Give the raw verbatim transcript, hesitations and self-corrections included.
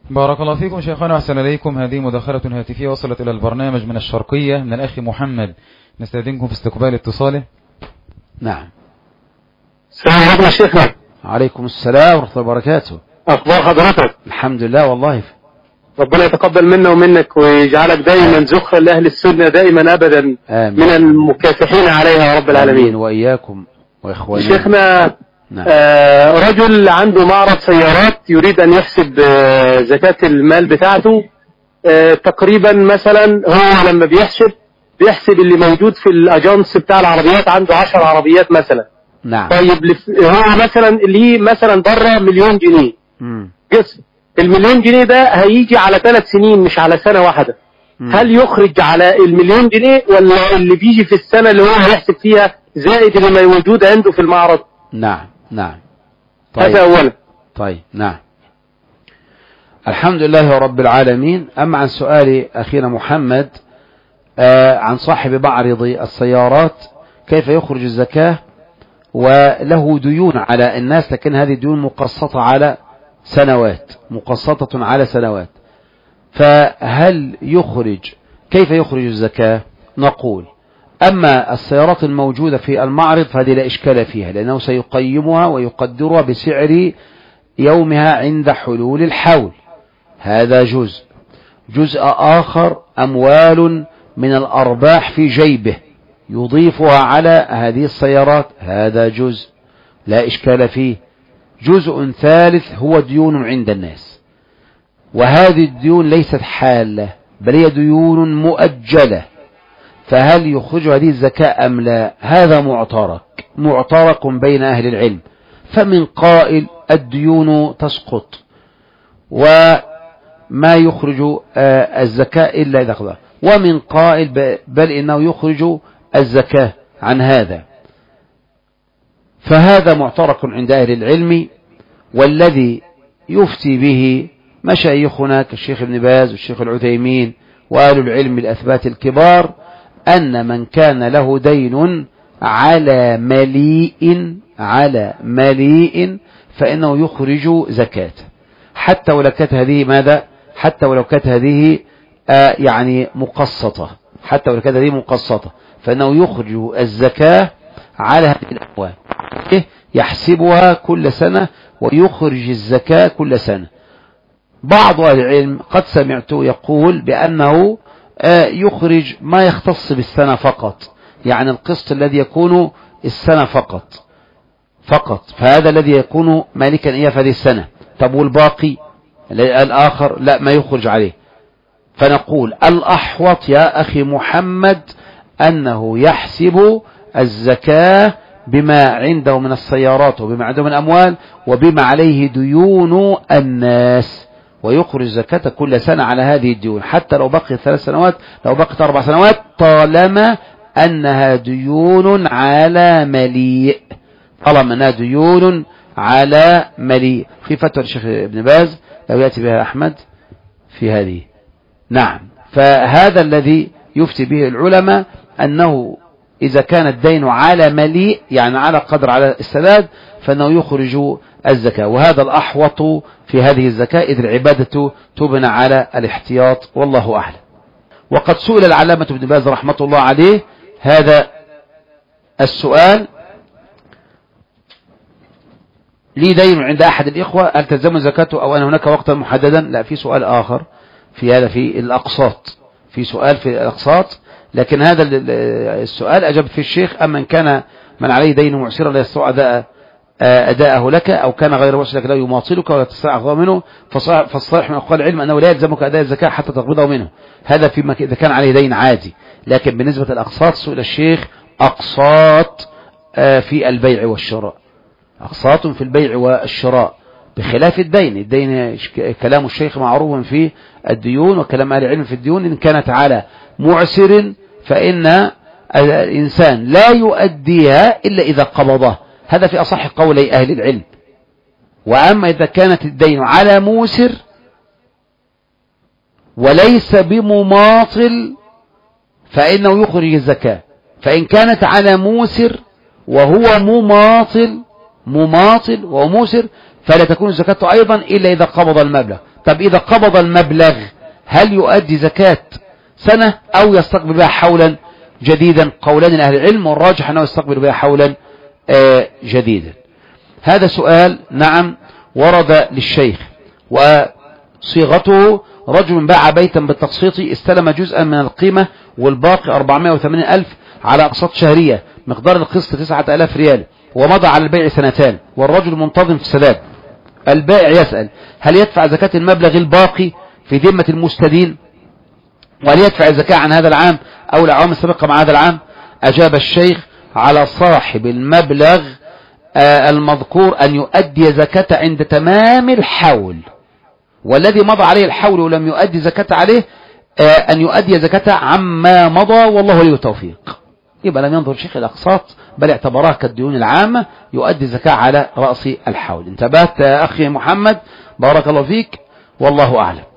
بارك الله فيكم شيخنا وأحسن إليكم. هذه مداخلة هاتفية وصلت إلى البرنامج من الشرقية من الأخ محمد، نستأذنكم في استقبال اتصاله. نعم. السلام عليكم يا شيخنا. عليكم السلام ورحمة الله وبركاته. أخبار حضرتك؟ الحمد لله والله. ربنا يتقبل منا ومنك ويجعلك دائما ذخرا لأهل السنة دائما أبدا. آمين. من المكافحين عليها يا رب العالمين. آمين وإياكم وإخواننا. شيخنا نعم. آه رجل عنده معرض سيارات يريد أن يحسب آه زكاة المال بتاعته. آه تقريبا مثلا هو لما بيحسب بيحسب اللي موجود في الأجانس بتاع العربيات، عنده عشر عربيات مثلا. نعم. طيب هو مثلا اللي مثلا بره مليون جنيه. امم قسم المليون جنيه ده هيجي على ثلاث سنين مش على سنة واحدة. مم. هل يخرج على المليون جنيه ولا اللي بيجي في السنة اللي هو هيحسب فيها زائد اللي موجود عنده في المعرض؟ نعم نعم. طيب. هذا أولا. طيب نعم. الحمد لله رب العالمين. أما عن سؤال أخينا محمد آه عن صاحب معرض السيارات كيف يخرج الزكاة وله ديون على الناس، لكن هذه ديون مقسطة على سنوات مقسطة على سنوات، فهل يخرج كيف يخرج الزكاة؟ نقول أما السيارات الموجودة في المعرض فهذه لا إشكال فيها، لأنه سيقيمها ويقدرها بسعر يومها عند حلول الحول، هذا جزء. جزء آخر أموال من الأرباح في جيبه يضيفها على هذه السيارات، هذا جزء لا إشكال فيه. جزء ثالث هو ديون عند الناس، وهذه الديون ليست حالة بل هي ديون مؤجلة، فهل يخرج هذه الزكاة أم لا؟ هذا معترك معترك بين أهل العلم، فمن قائل الديون تسقط وما يخرج الزكاة إلا إذا قضى، ومن قائل بل إنه يخرج الزكاة عن هذا، فهذا معترك عند أهل العلم. والذي يفتي به مشايخنا كالشيخ ابن باز والشيخ العثيمين وأهل العلم الأثبات الكبار أن من كان له دين على مليء على مليء فإنه يخرج زكاة، حتى ولو كانت هذه ماذا حتى ولو كانت هذه آه يعني مقسطة حتى ولو كانت هذه مقسطة فإنه يخرج الزكاة على هذه الأموال، يحسبها كل سنة ويخرج الزكاة كل سنة. بعض أهل العلم قد سمعته يقول بأنه يخرج ما يختص بالسنة فقط، يعني القسط الذي يكون السنة فقط فقط فهذا الذي يكون مالكا إياه في هذه السنة. طب والباقي الآخر لا ما يخرج عليه. فنقول الأحوط يا أخي محمد أنه يحسب الزكاة بما عنده من السيارات وبما عنده من الأموال وبما عليه ديون الناس، ويخرج زكاة كل سنة على هذه الديون، حتى لو بقي ثلاث سنوات لو بقيت أربع سنوات طالما أنها ديون على مليء طالما أنها ديون على مليء. في فتوى الشيخ ابن باز لو يأتي بها أحمد في هذه. نعم. فهذا الذي يفتي به العلماء أنه إذا كان الدين على مليء يعني على قدر على السداد فإنه يخرج الزكاة، وهذا الأحوط في هذه الزكاة إذ العبادة تبنى على الاحتياط والله أعلم. وقد سئل العلامة ابن باز رحمة الله عليه هذا السؤال: لي دين عند أحد الإخوة هل تلزم زكاته أو أن هناك وقتا محددا؟ لا، في سؤال آخر في هذا في الأقساط، في سؤال في الأقساط، لكن هذا السؤال أجاب في الشيخ: أما إن كان من عليه دين معسرا لا يستطيع أداء أداءه لك أو كان غير معسر لك لا يماطلك ولا تستطيع أخذه منه فالصحيح من أقوال العلم أنه لا يلزمك أداء الزكاة حتى تقبضه منه، هذا فيما إذا كان عليه دين عادي. لكن بالنسبة للأقساط سئل الشيخ: أقساط في البيع والشراء، أقساط في البيع والشراء بخلاف الدين. الدين كلام الشيخ معروف في الديون وكلام أهل العلم في الديون، إن كانت على معسر فإن الإنسان لا يؤديها إلا إذا قبضه، هذا في أصح قولي أهل العلم. وأما إذا كانت الدين على موسر وليس بمماطل فإنه يخرج الزكاة، فإن كانت على موسر وهو مماطل مماطل وموسر فلا تكون الزكاة أيضا إلا إذا قبض المبلغ. طب إذا قبض المبلغ هل يؤدي زكاة سنة أو يستقبل بها حولا جديدا؟ قولان لأهل العلم، والراجح أنه يستقبل بها حولا آه جديدا. هذا سؤال نعم ورد للشيخ، وصيغته: رجل باع بيتا بالتقسيط استلم جزءا من القيمة والباقي أربعمائة وثمانين ألف على أقساط شهرية، مقدار القسط تسعة آلاف ريال، ومضى على البيع سنتان والرجل منتظم في السداد. البائع يسأل: هل يدفع زكاة المبلغ الباقي في ذمة المستدين؟ وهل يدفع الزكاة عن هذا العام أو الأعوام السابقة مع هذا العام؟ أجاب الشيخ: على صاحب المبلغ آه المذكور أن يؤدي زكاة عند تمام الحول، والذي مضى عليه الحول ولم يؤدي زكاة عليه آه أن يؤدي زكاة عما مضى، والله ولي التوفيق. يبقى لم ينظر الشيخ الأقساط بل اعتبرها كالديون العامة، يؤدي زكاة على رأس الحول. انتبهت يا أخي محمد؟ بارك الله فيك، والله أعلم.